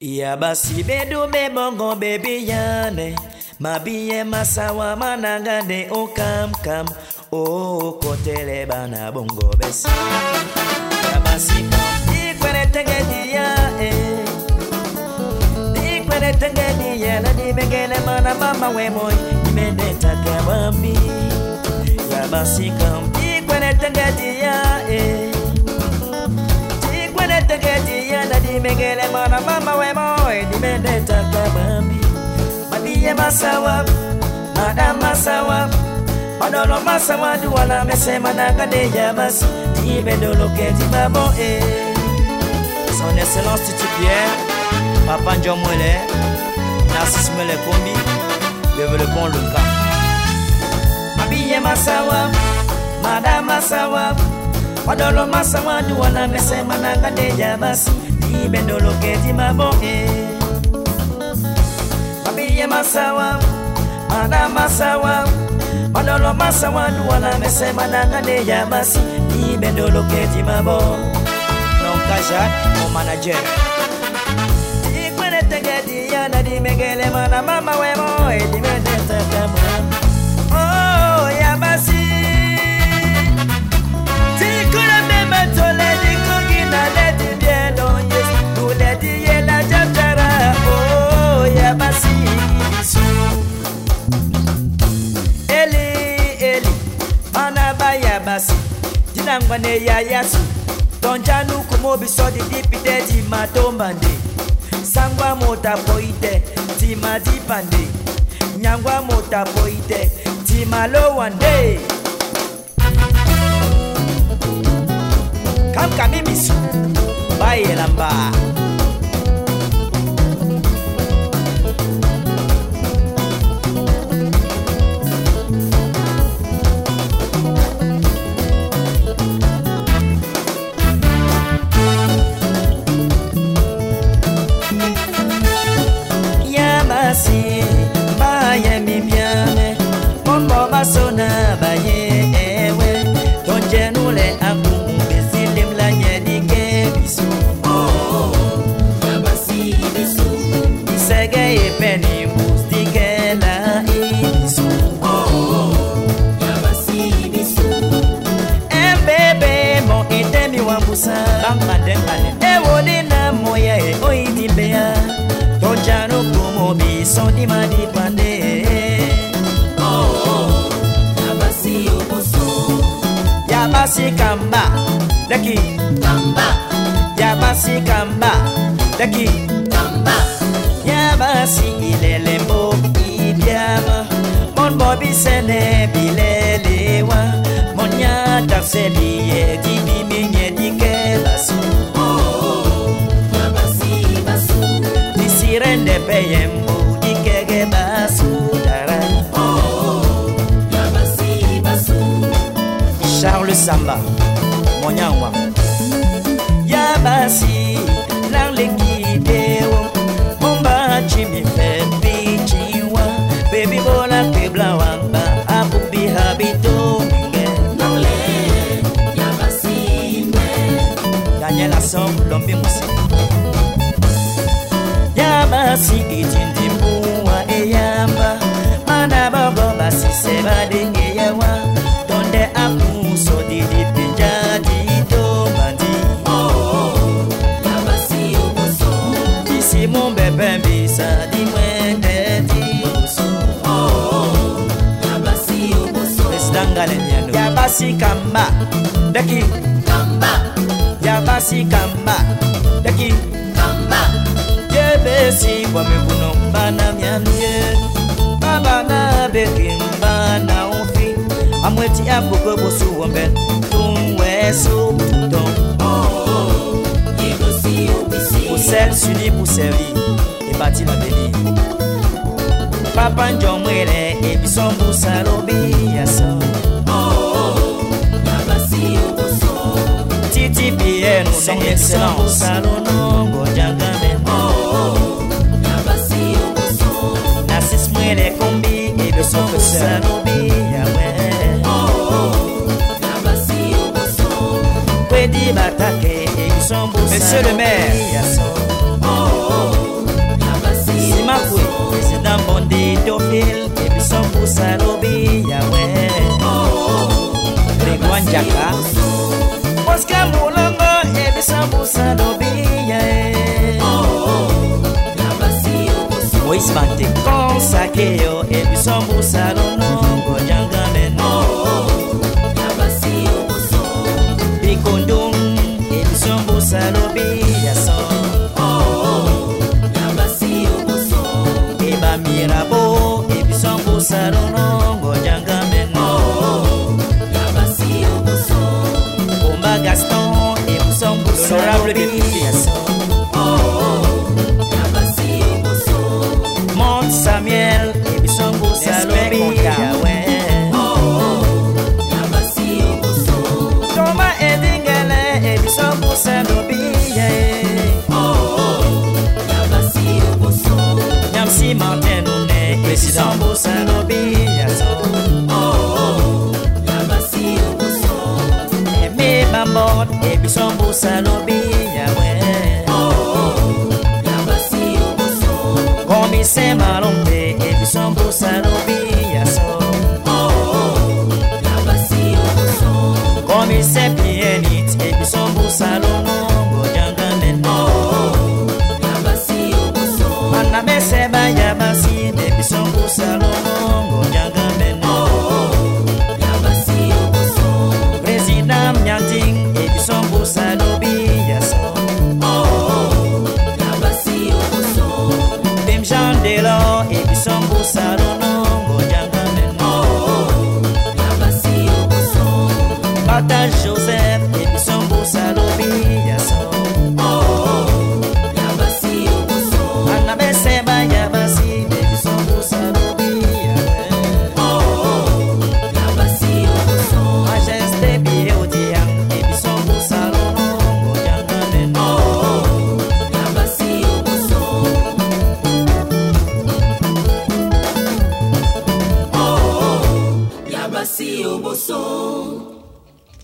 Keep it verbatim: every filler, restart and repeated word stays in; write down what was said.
Ya basi bedu be bongo baby yane mabiye masawa manangane o kam kam o kotele bana bongo besi. Ya basi di kwene tengedi ya eh di kwene tengedi ya na di mengele mana mama we moy di mendeta kabambi. Ya basi kam di kwene tengedi ya eh Tegeti yana di mengele mana mama we moy di mendeta kabambi. Mabiye masawa madam masawa madolo masawa du wala mesema na kade ya basi di bedolo keti babo eh. Son excellence Titi Pierre Papa Njomwele Narcisse Mele Kombi développons le cas. Mabiye masawa madam masawa Madolo masawa du wana mesema na kadeja basi di bendolo keti mabo eh. Mabiye masawa Madam masawa Madolo masawa du wana mesema na kadeja basi di bendolo keti mabo. Non kajak mon manager di kwene tegedi yana di megele mana mama we mo e di medeta kama. Oh ya basi Dinangwane ya yasu Tonjanu kumobi so di dipite di matombande. Sangwa mota poite di madipande. Nyangwa mota poite di malowande. Kam kamimisu Baye lamba Baye mi biane Mombo basona baye ewe Tonje nule amu Besilim la nye dike bisu. Oh, yabasi bisu Isege ye peni mus dike la ibisu. Oh, yabasi bisu Mbebe mo itemi wambusa Bamba dengane Ewo dina moya e oidi bea Tonjano kumo biso di madi pande. Oh, yabasi oboso Yabasi kamba Daki kamba Yabasi kamba Daki kamba Yabasi ilelembo ibiama. Mon bobi sene bilelewa. Mon nyata sebiye di biminye dike basu. Rende peyembu dikege basu dara. Oh, yabasi basu. Charles Samba Monyangwa Yabasi Langleki dewo Momba chimi febi chiwa. Baby bola pebla wamba Abubi habito minge Nangle Yabasi me Daniela Som Lombi Musi Yabasi itindi mbuwa eyamba. Mana bogo basi seba denge yawa. Donde apu so didi pinja dito bandi. Oh, yabasi oboso Isi mumbe pembisa di mwende di uso. Oh, yabasi oboso Estangale nyano Yabasi kamba Daki kamba Yabasi kamba Daki kamba Yebesi kwa mekuno mbana myanye. Baba na beki mbana ufi. Amweti apoko bosu wambe Tumwe su tuton. Oh, yegosi ubisi Poussel suni pousserli E bati la beni. Papa Njomwele E bisombu salobi yaso. Oh, yabasi oboso Titi Pierre son excellence Salono Gojangamen. Narcisse Mele Kombi et de son frère Sanobi Yahweh. Oh, yabasi oboso Kwedi Batake et son beau Monsieur le maire. Oh, bisombusa lobi yawe Grégoire Jaka Oscar Moulongo e bisombusa lobi yae Moïse Mante Konsakeo e bisombusa lonongo jangameno Bikondum e bisombusa lobi yaso Eba mirabo e bisombusa lonongo jangameno Bomba Gaston e bisombusa lobi yaso Samuel et bisombo salobi yawe Thomas et Dingele et bisombo salobi yae Nyamsi Mantenune et bisombo salobi yaso Eme Bambot et bisombo salobi yawe Komise Malombe e bisombo salobi yaso Komise Pienit e bisombo salonongo jangameno Maname Seba Yabasi e bisombo salonongo jangameno President Nyanting e bisombo salobi yaso Jandelo e bisombo salonongo jangameno Bata Joseph e bisombo salobi yaso Anabe Seba Yabasi e bisombo salobi yawe Majesté Biodiam e bisombo salonongo jangameno Yabasi Oboso